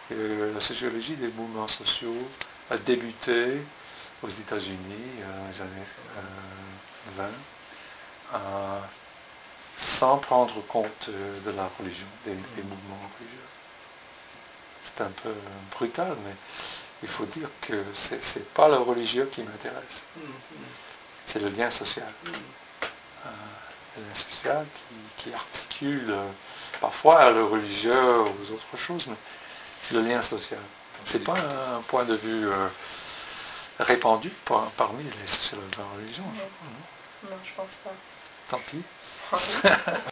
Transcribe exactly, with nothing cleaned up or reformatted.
que la sociologie des mouvements sociaux a débuté aux États-Unis euh, dans les années euh, vingt, euh, sans prendre compte de la religion, des, des mouvements religieux. C'est un peu brutal, mais il faut dire que ce n'est pas le religieux qui m'intéresse. C'est le lien social. Euh, le lien social qui, qui articule euh, parfois le religieux aux autres choses, mais le lien social. Ce n'est pas un, un point de vue euh, répandu par, parmi les sociologues de la religion. Non, non, je pense pas. Tant pis.